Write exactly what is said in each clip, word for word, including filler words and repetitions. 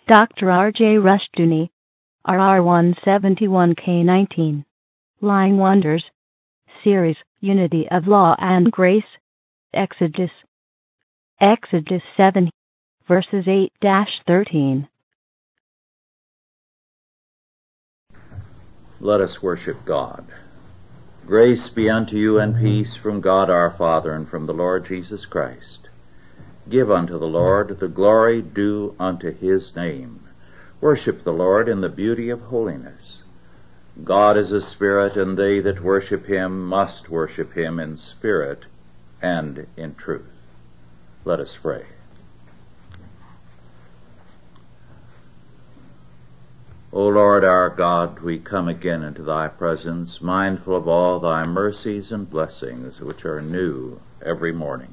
Doctor R J Rushdoony, R R one seventy-one K nineteen. Lying Wonders. Series, Unity of Law and Grace. Exodus. Exodus seven, verses eight to thirteen. Let us worship God. Grace be unto you and peace from God our Father and from the Lord Jesus Christ. Give unto the Lord the glory due unto his name. Worship the Lord in the beauty of holiness. God is a spirit, and they that worship him must worship him in spirit and in truth. Let us pray. O Lord our God, we come again into thy presence, mindful of all thy mercies and blessings, which are new every morning.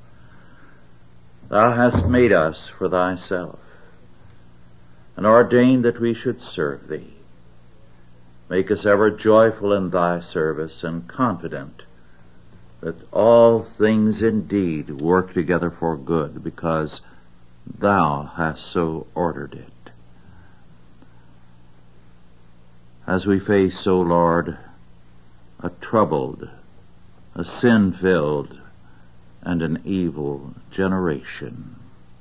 Thou hast made us for thyself, and ordained that we should serve thee. Make us ever joyful in thy service, and confident that all things indeed work together for good, because thou hast so ordered it. As we face, O Lord, a troubled, a sin-filled, and an evil generation,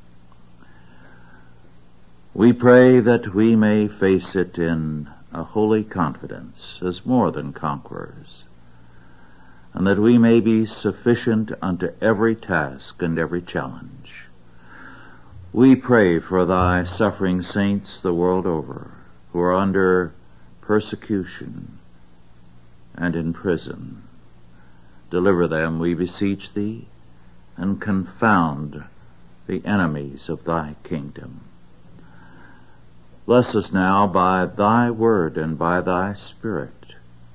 we pray that we may face it in a holy confidence as more than conquerors, and that we may be sufficient unto every task and every challenge. We pray for thy suffering saints the world over, who are under persecution and in prison. Deliver them, we beseech thee, and confound the enemies of thy kingdom. Bless us now by thy word and by thy Spirit,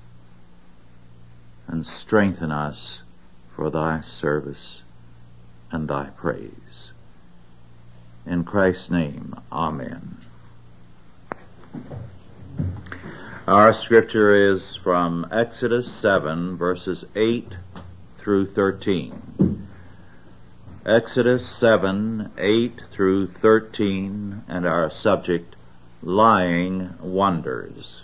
and strengthen us for thy service and thy praise. In Christ's name, amen. Our scripture is from Exodus seven, verses eight through thirteen. Exodus seven, eight through thirteen, and our subject, Lying Wonders.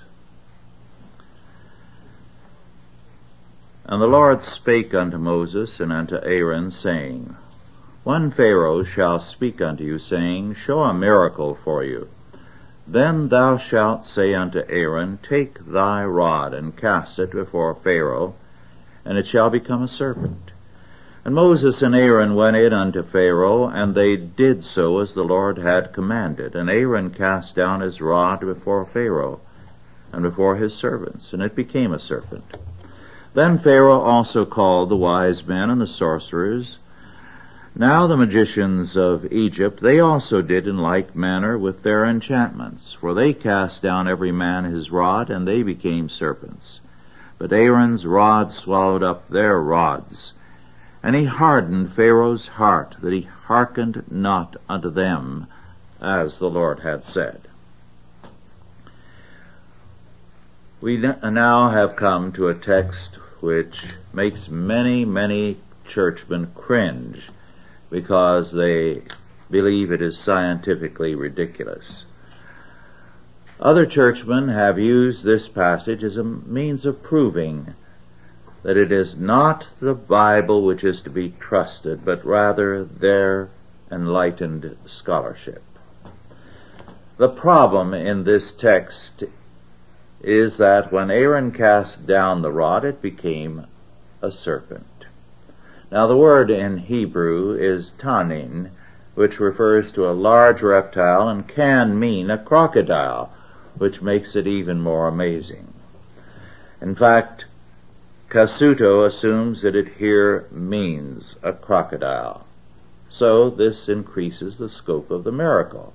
And the Lord spake unto Moses and unto Aaron, saying, When Pharaoh shall speak unto you, saying, Show a miracle for you, then thou shalt say unto Aaron, Take thy rod, and cast it before Pharaoh, and it shall become a serpent. And Moses and Aaron went in unto Pharaoh, and they did so as the Lord had commanded. And Aaron cast down his rod before Pharaoh, and before his servants, and it became a serpent. Then Pharaoh also called the wise men and the sorcerers. Now the magicians of Egypt, they also did in like manner with their enchantments, for they cast down every man his rod, and they became serpents. But Aaron's rod swallowed up their rods. And he hardened Pharaoh's heart, that he hearkened not unto them, as the Lord had said. We now have come to a text which makes many, many churchmen cringe, because they believe it is scientifically ridiculous. Other churchmen have used this passage as a means of proving that it is not the Bible which is to be trusted, but rather their enlightened scholarship. The problem in this text is that when Aaron cast down the rod, it became a serpent. Now the word in Hebrew is tanin, which refers to a large reptile and can mean a crocodile, which makes it even more amazing. In fact, Casuto assumes that it here means a crocodile. So this increases the scope of the miracle.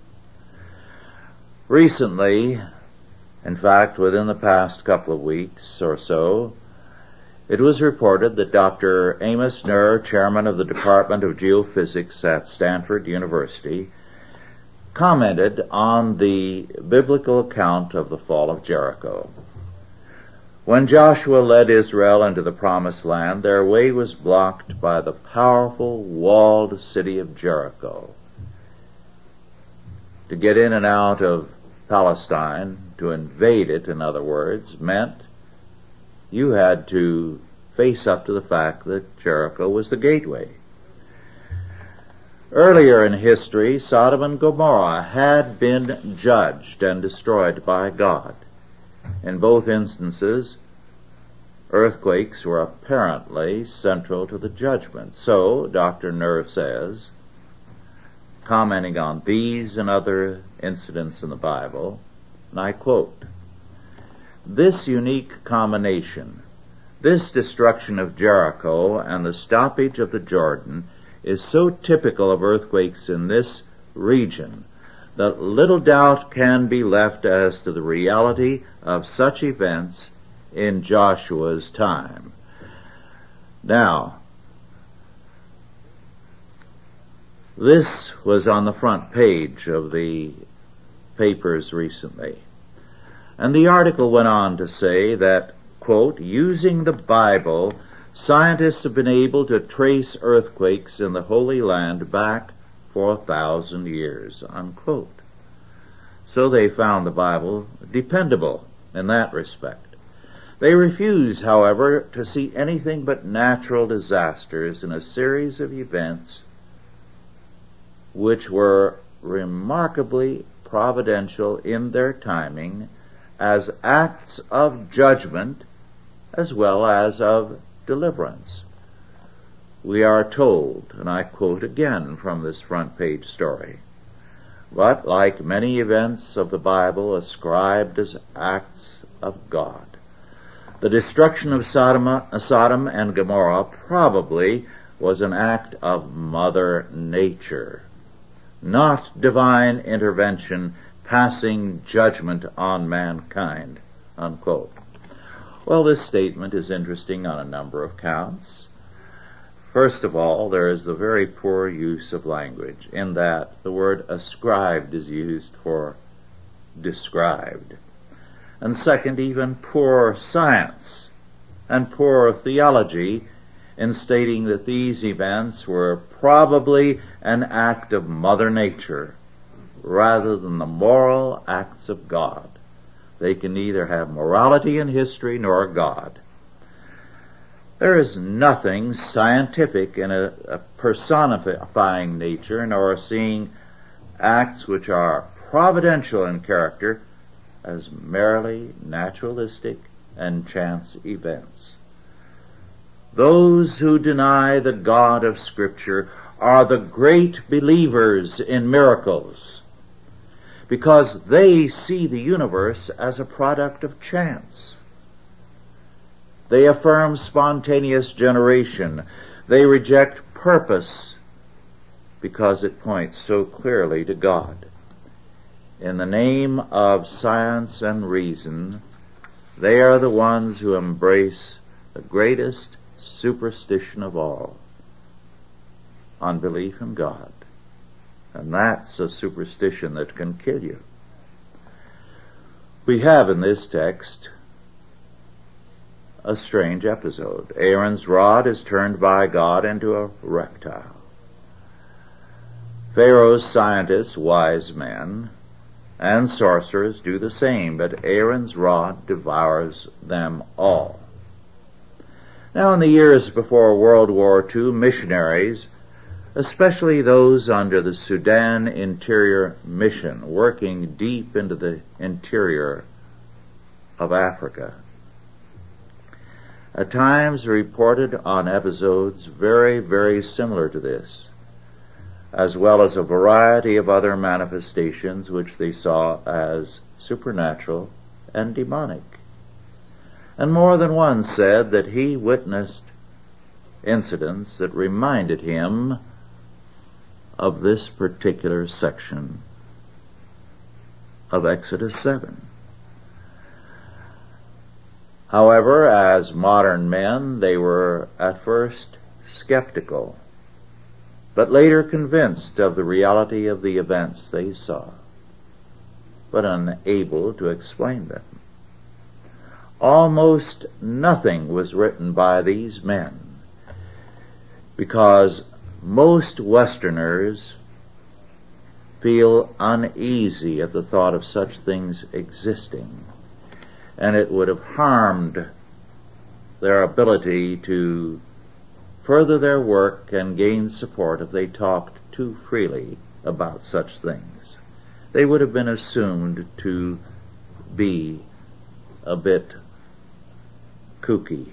Recently, in fact within the past couple of weeks or so, it was reported that Doctor Amos Nur, chairman of the Department of Geophysics at Stanford University, commented on the biblical account of the fall of Jericho. When Joshua led Israel into the promised land, their way was blocked by the powerful walled city of Jericho. To get in and out of Palestine, to invade it, in other words, meant you had to face up to the fact that Jericho was the gateway. Earlier in history, Sodom and Gomorrah had been judged and destroyed by God. In both instances, earthquakes were apparently central to the judgment. So, Doctor Nerve says, commenting on these and other incidents in the Bible, and I quote, "This unique combination, this destruction of Jericho and the stoppage of the Jordan is so typical of earthquakes in this region that little doubt can be left as to the reality of such events in Joshua's time." Now, this was on the front page of the papers recently. And the article went on to say that, quote, "Using the Bible, scientists have been able to trace earthquakes in the Holy Land back for a thousand years," unquote. So they found the Bible dependable in that respect. They refuse, however, to see anything but natural disasters in a series of events which were remarkably providential in their timing as acts of judgment as well as of deliverance. We are told, and I quote again from this front page story, "But like many events of the Bible ascribed as acts of God, the destruction of Sodom, Sodom and Gomorrah probably was an act of Mother Nature, not divine intervention passing judgment on mankind," unquote. Well, this statement is interesting on a number of counts. First of all, there is the very poor use of language, in that the word ascribed is used for described. And second, even poor science and poor theology in stating that these events were probably an act of Mother Nature rather than the moral acts of God. They can neither have morality in history nor God. There is nothing scientific in a, a personifying nature nor seeing acts which are providential in character as merely naturalistic and chance events. Those who deny the God of Scripture are the great believers in miracles, because they see the universe as a product of chance. They affirm spontaneous generation. They reject purpose because it points so clearly to God. In the name of science and reason, they are the ones who embrace the greatest superstition of all, unbelief in God. And that's a superstition that can kill you. We have in this text a strange episode. Aaron's rod is turned by God into a reptile. Pharaoh's scientists, wise men, and sorcerers do the same, but Aaron's rod devours them all. Now, in the years before World War Two, missionaries, especially those under the Sudan Interior Mission, working deep into the interior of Africa, at times reported on episodes very, very similar to this, as well as a variety of other manifestations which they saw as supernatural and demonic. And more than one said that he witnessed incidents that reminded him of this particular section of Exodus seven. However, as modern men, they were at first skeptical, but later convinced of the reality of the events they saw, but unable to explain them. Almost nothing was written by these men, because most Westerners feel uneasy at the thought of such things existing, and it would have harmed their ability to further their work and gain support if they talked too freely about such things. They would have been assumed to be a bit kooky.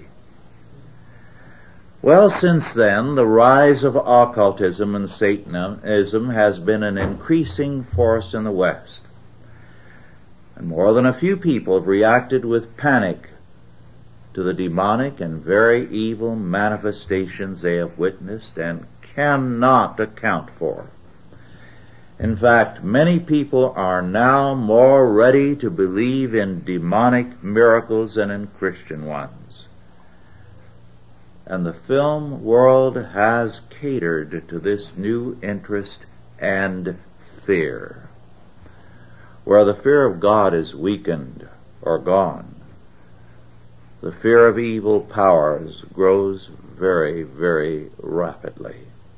Well, since then, the rise of occultism and Satanism has been an increasing force in the West. And more than a few people have reacted with panic to the demonic and very evil manifestations they have witnessed and cannot account for. In fact, many people are now more ready to believe in demonic miracles than in Christian ones. And the film world has catered to this new interest and fear. Where the fear of God is weakened or gone, the fear of evil powers grows very, very rapidly.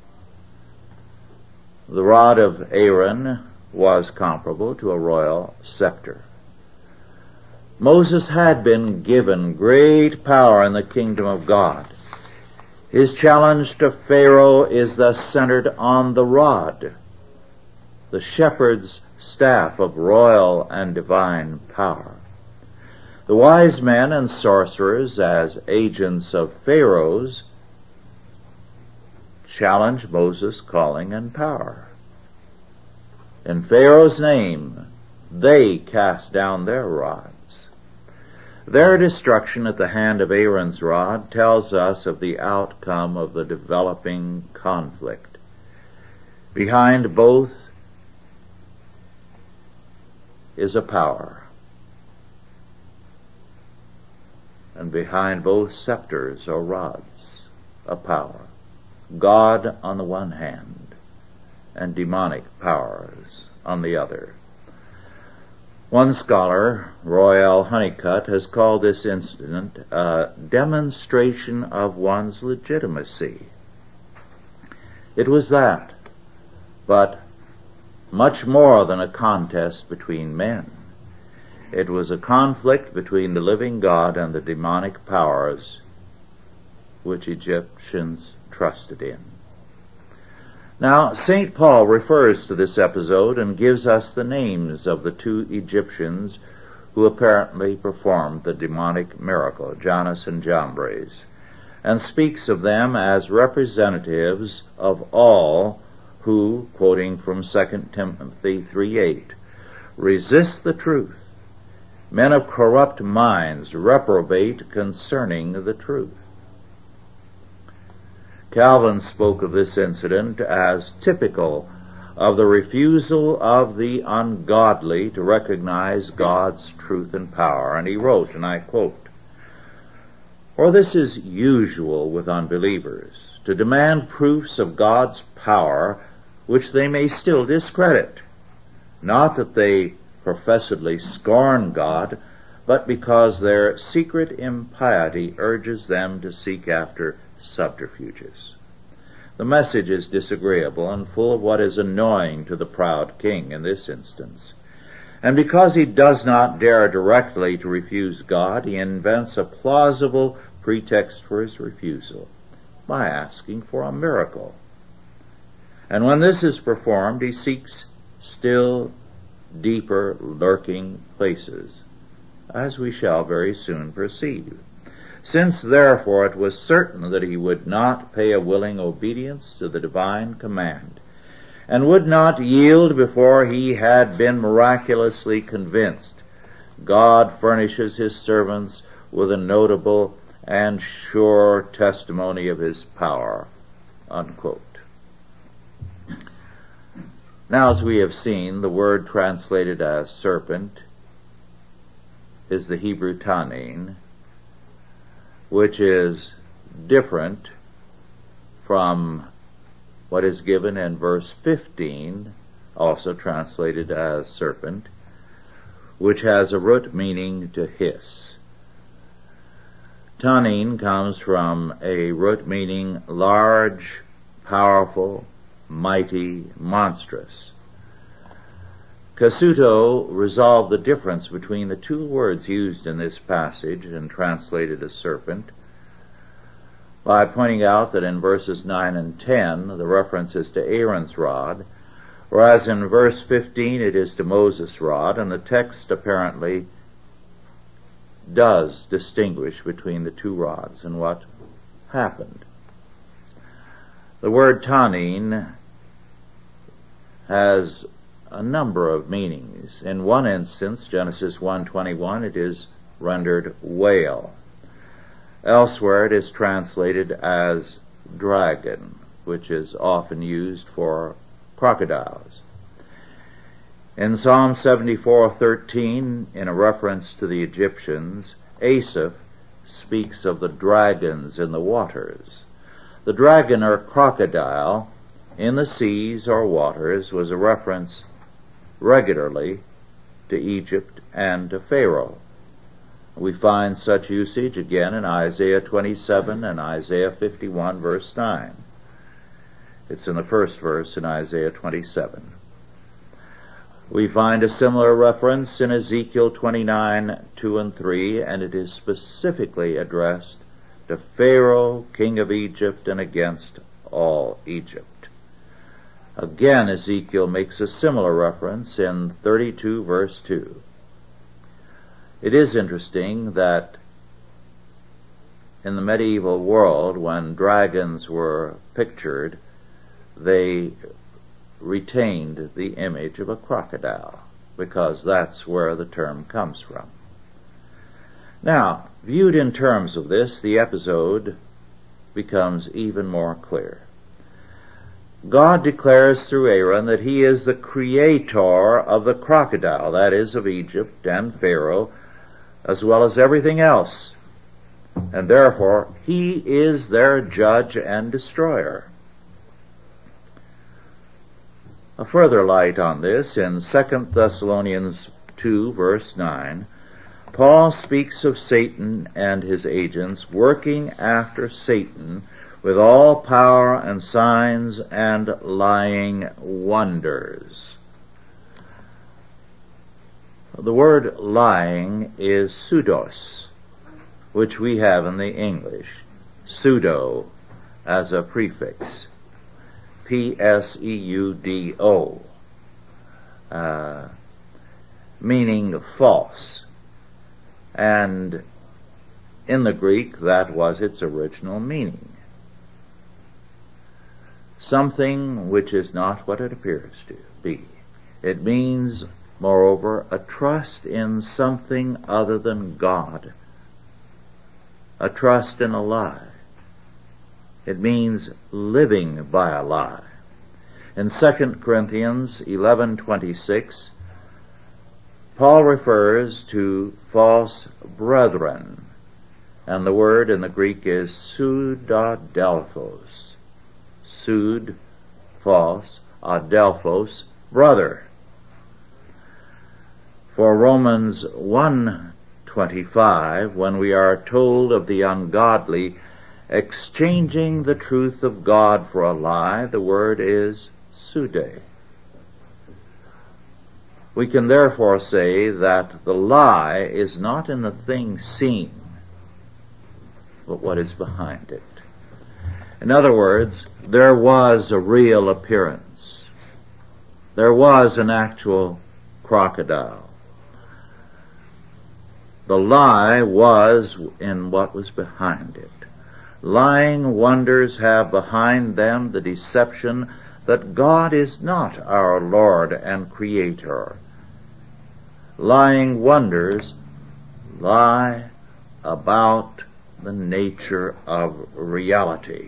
The rod of Aaron was comparable to a royal scepter. Moses had been given great power in the kingdom of God. His challenge to Pharaoh is thus centered on the rod, the shepherd's staff of royal and divine power. The wise men and sorcerers, as agents of Pharaoh's, challenge Moses' calling and power. In Pharaoh's name, they cast down their rods. Their destruction at the hand of Aaron's rod tells us of the outcome of the developing conflict. Behind both is a power, and behind both scepters or rods a power. God on the one hand, and demonic powers on the other. One scholar, Royal Honeycutt, has called this incident a demonstration of one's legitimacy. It was that, but much more than a contest between men. It was a conflict between the living God and the demonic powers which Egyptians trusted in. Now, Saint Paul refers to this episode and gives us the names of the two Egyptians who apparently performed the demonic miracle, Jannes and Jambres, and speaks of them as representatives of all who, quoting from Second Timothy three eight, resist the truth. Men of corrupt minds reprobate concerning the truth. Calvin spoke of this incident as typical of the refusal of the ungodly to recognize God's truth and power, and he wrote, and I quote, "For this is usual with unbelievers, to demand proofs of God's power which they may still discredit, not that they professedly scorn God, but because their secret impiety urges them to seek after subterfuges." The message is disagreeable and full of what is annoying to the proud king in this instance. And because he does not dare directly to refuse God, he invents a plausible pretext for his refusal by asking for a miracle. And when this is performed, he seeks still deeper lurking places, as we shall very soon perceive. Since therefore it was certain that he would not pay a willing obedience to the divine command, and would not yield before he had been miraculously convinced, God furnishes his servants with a notable and sure testimony of his power. Unquote. Now, as we have seen, the word translated as serpent is the Hebrew tanin, which is different from what is given in verse fifteen, also translated as serpent, which has a root meaning to hiss. Tanin comes from a root meaning large, powerful, mighty, monstrous. Cassuto resolved the difference between the two words used in this passage and translated as serpent by pointing out that in verses nine and ten the reference is to Aaron's rod, whereas in verse fifteen it is to Moses' rod, and the text apparently does distinguish between the two rods and what happened. The word tanin has a number of meanings. In one instance, Genesis one twenty-one, it is rendered whale. Elsewhere it is translated as dragon, which is often used for crocodiles. In Psalm seventy-four thirteen, in a reference to the Egyptians, Asaph speaks of the dragons in the waters. The dragon or crocodile in the seas or waters was a reference regularly to Egypt and to Pharaoh. We find such usage again in Isaiah twenty-seven and Isaiah fifty-one verse nine. It's in the first verse in Isaiah twenty-seven. We find a similar reference in Ezekiel twenty-nine, two and three, and it is specifically addressed to Pharaoh, king of Egypt, and against all Egypt. Again, Ezekiel makes a similar reference in thirty-two verse two. It is interesting that in the medieval world, when dragons were pictured, they retained the image of a crocodile, because that's where the term comes from. Now, viewed in terms of this, the episode becomes even more clear. God declares through Aaron that he is the creator of the crocodile, that is, of Egypt and Pharaoh, as well as everything else, and therefore he is their judge and destroyer. A further light on this, in Second Thessalonians two verse nine, Paul speaks of Satan and his agents working after Satan with all power and signs and lying wonders. The word lying is pseudos, which we have in the English, pseudo as a prefix, P S E U D O, uh, meaning false. And in the Greek, that was its original meaning. Something which is not what it appears to be. It means, moreover, a trust in something other than God, a trust in a lie. It means living by a lie. In Second Corinthians eleven twenty-six, Paul refers to false brethren, and the word in the Greek is pseudadelphos. Pseud, false, adelphos, brother. For Romans one twenty-five, when we are told of the ungodly exchanging the truth of God for a lie, the word is pseude. We can therefore say that the lie is not in the thing seen, but what is behind it. In other words, there was a real appearance. There was an actual crocodile. The lie was in what was behind it. Lying wonders have behind them the deception that God is not our Lord and Creator. Lying wonders lie about the nature of reality.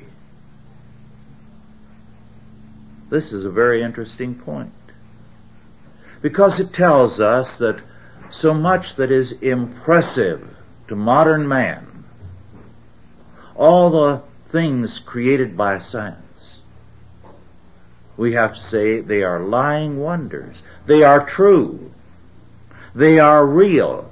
This is a very interesting point, because it tells us that so much that is impressive to modern man, all the things created by science, we have to say they are lying wonders. They are true. They are real.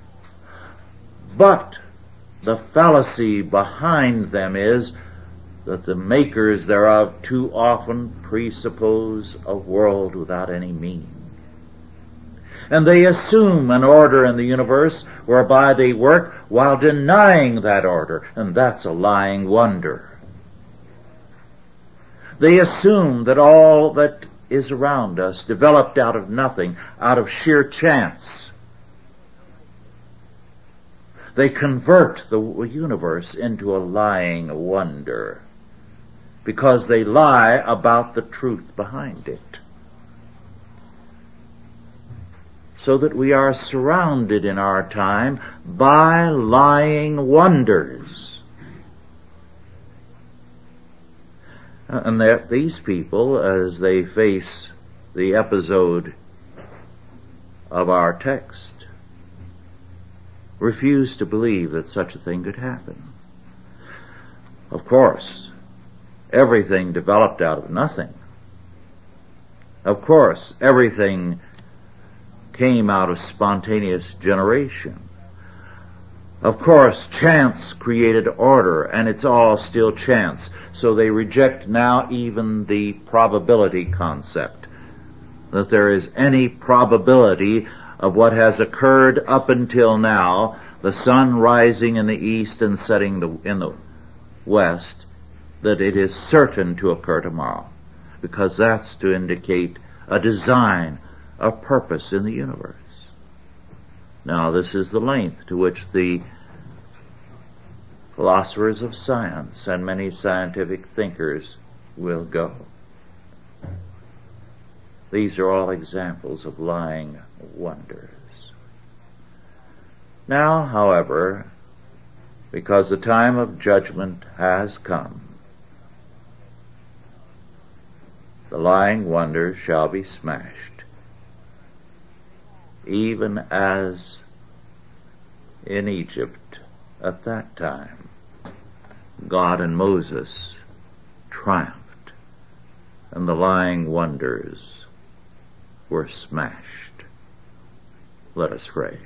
But the fallacy behind them is that the makers thereof too often presuppose a world without any meaning. And they assume an order in the universe whereby they work while denying that order, and that's a lying wonder. They assume that all that is around us developed out of nothing, out of sheer chance. They convert the universe into a lying wonder because they lie about the truth behind it. So that we are surrounded in our time by lying wonders. And that these people, as they face the episode of our text, refuse to believe that such a thing could happen. Of course, everything developed out of nothing. Of course, everything came out of spontaneous generation. Of course, chance created order, and it's all still chance. So they reject now even the probability concept, that there is any probability of what has occurred up until now, the sun rising in the east and setting the, in the west, that it is certain to occur tomorrow, because that's to indicate a design, a purpose in the universe. Now, this is the length to which the philosophers of science and many scientific thinkers will go. These are all examples of lying wonders. Now, however, because the time of judgment has come, the lying wonders shall be smashed, even as in Egypt at that time God and Moses triumphed, and the lying wonders were smashed. Let us pray.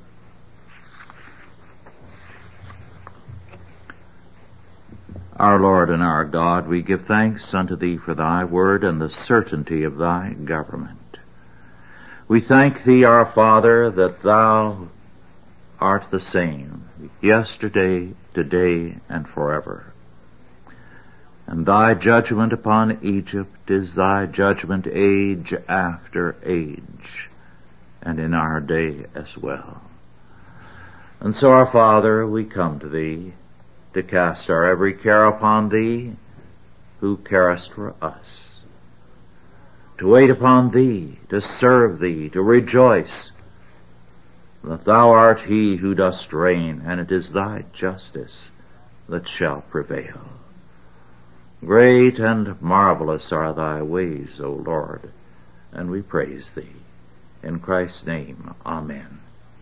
Our Lord and our God, we give thanks unto Thee for Thy word and the certainty of Thy government. We thank Thee, our Father, that Thou art the same, yesterday, today, and forever. And Thy judgment upon Egypt is Thy judgment age after age, and in our day as well. And so, our Father, we come to Thee to cast our every care upon Thee, who carest for us, to wait upon Thee, to serve Thee, to rejoice that Thou art He who dost reign, and it is Thy justice that shall prevail. Great and marvelous are Thy ways, O Lord, and we praise Thee. In Christ's name, Amen.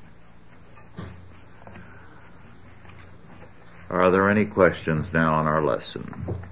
Are there any questions now on our lesson?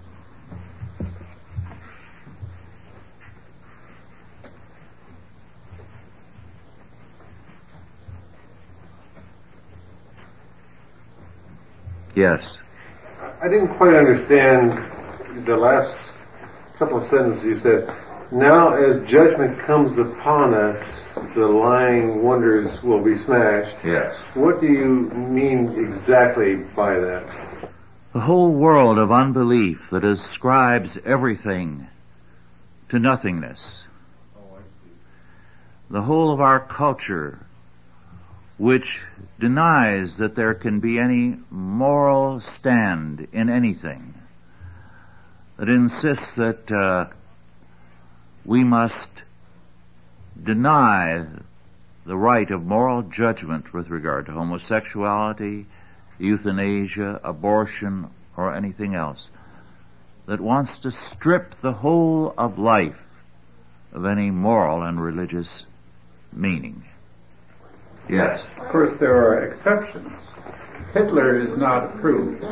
Yes. I didn't quite understand the last couple of sentences you said. Now as judgment comes upon us, the lying wonders will be smashed. Yes. What do you mean exactly by that? The whole world of unbelief that ascribes everything to nothingness. Oh, I see. The whole of our culture, which denies that there can be any moral stand in anything, that insists that uh, we must deny the right of moral judgment with regard to homosexuality, euthanasia, abortion, or anything else, that wants to strip the whole of life of any moral and religious meaning. Yes. Of course, there are exceptions. Hitler is not approved.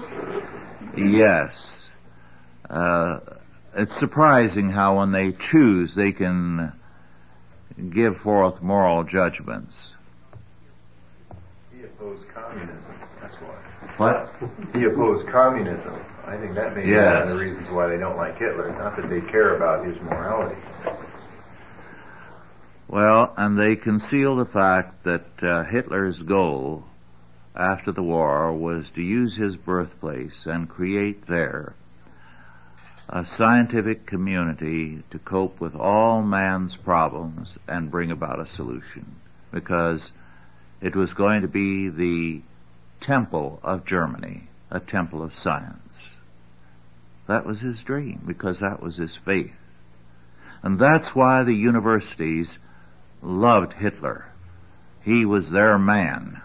Yes. Uh, it's surprising how when they choose, they can give forth moral judgments. He opposed communism, that's why. What? He opposed communism. I think that may be Yes. one of the reasons why they don't like Hitler, not that they care about his morality. Well, and they conceal the fact that uh, Hitler's goal after the war was to use his birthplace and create there a scientific community to cope with all man's problems and bring about a solution, because it was going to be the temple of Germany, a temple of science. That was his dream, because that was his faith. And that's why the universities loved Hitler. He was their man.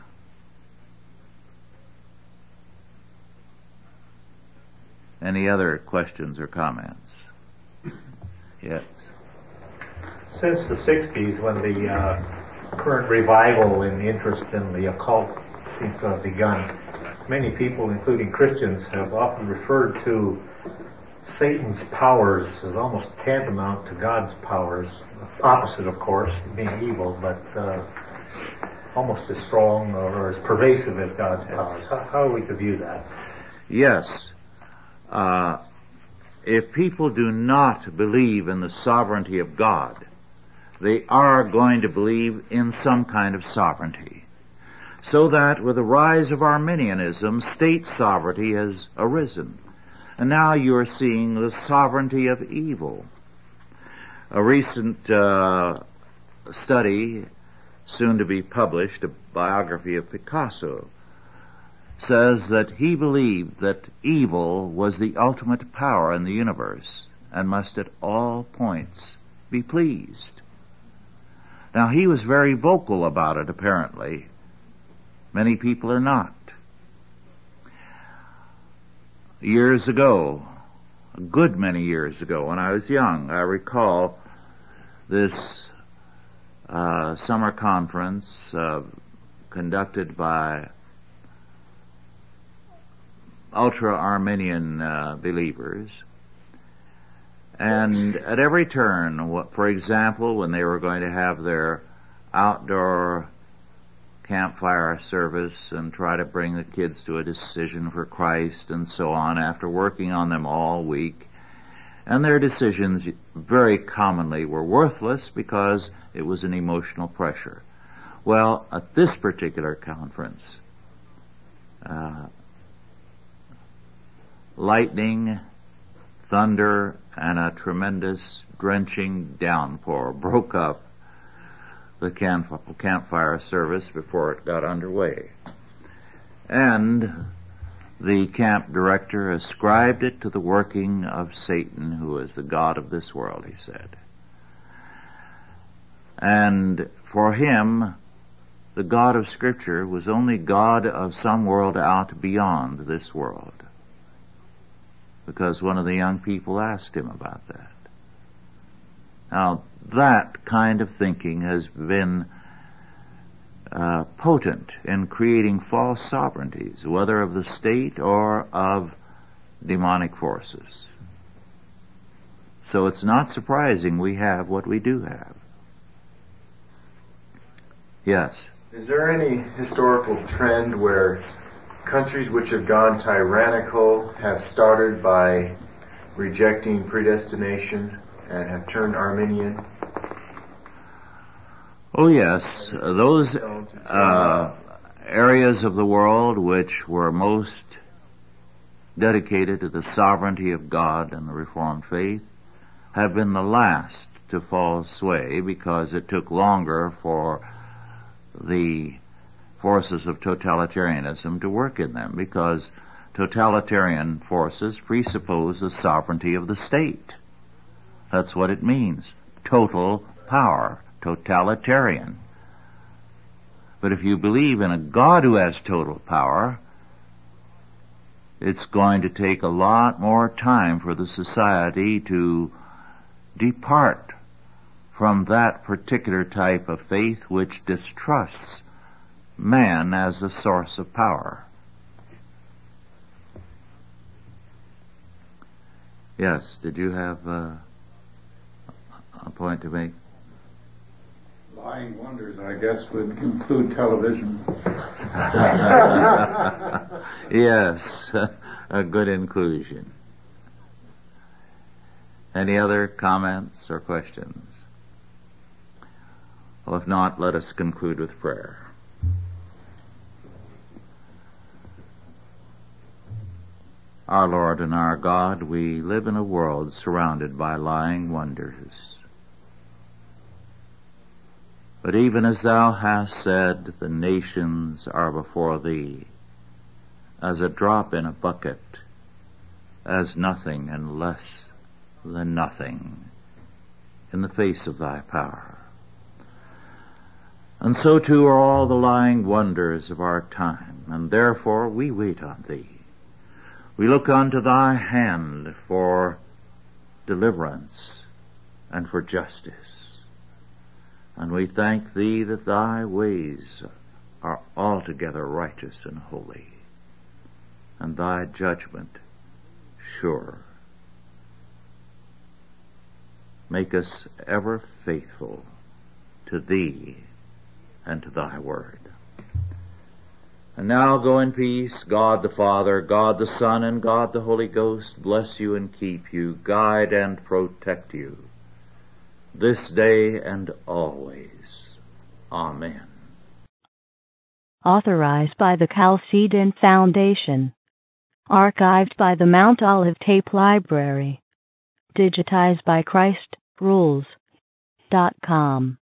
Any other questions or comments? Yes. Since the sixties, when the uh, current revival in interest in the occult seems to have begun, many people, including Christians, have often referred to Satan's powers as almost tantamount to God's powers. Opposite, of course, being evil, but uh, almost as strong or as pervasive as God's powers. How, how are we to view that? Yes. Uh, if people do not believe in the sovereignty of God, they are going to believe in some kind of sovereignty. So that with the rise of Arminianism, state sovereignty has arisen. And now you're seeing the sovereignty of evil. A recent uh, study, soon to be published, a biography of Picasso, says that he believed that evil was the ultimate power in the universe and must at all points be pleased. Now, he was very vocal about it, apparently. Many people are not. Years ago, a good many years ago, when I was young, I recall this uh, summer conference uh, conducted by ultra-Arminian uh, believers. And at every turn, what, for example, when they were going to have their outdoor campfire service and try to bring the kids to a decision for Christ and so on, after working on them all week, and their decisions very commonly were worthless because it was an emotional pressure. Well, at this particular conference, uh, lightning, thunder, and a tremendous drenching downpour broke up the camp- campfire service before it got underway. And the camp director ascribed it to the working of Satan, who is the god of this world, he said. And for him, the God of Scripture was only God of some world out beyond this world. Because one of the young people asked him about that. Now, that kind of thinking has been uh, potent in creating false sovereignties, whether of the state or of demonic forces. So it's not surprising we have what we do have. Yes? Is there any historical trend where countries which have gone tyrannical have started by rejecting predestination and have turned Arminian? Oh yes, those uh, areas of the world which were most dedicated to the sovereignty of God and the Reformed faith have been the last to fall sway, because it took longer for the forces of totalitarianism to work in them, because totalitarian forces presuppose the sovereignty of the state. That's what it means. Total power. Totalitarian. But if you believe in a God who has total power, it's going to take a lot more time for the society to depart from that particular type of faith which distrusts man as the source of power. Yes, did you have uh, a point to make? Lying wonders, I guess, would include television. Yes, a good inclusion. Any other comments or questions? Well, if not, let us conclude with prayer. Our Lord and our God, we live in a world surrounded by lying wonders. But even as thou hast said, the nations are before thee, as a drop in a bucket, as nothing and less than nothing in the face of thy power. And so too are all the lying wonders of our time, and therefore we wait on thee. We look unto thy hand for deliverance and for justice. And we thank thee that thy ways are altogether righteous and holy, and thy judgment sure. Make us ever faithful to thee and to thy word. And now go in peace. God the Father, God the Son, and God the Holy Ghost bless you and keep you, guide and protect you, this day and always. Amen. Authorized by the Chalcedon Foundation. Archived by the Mount Olive Tape Library. Digitized by Christ Rules dot com.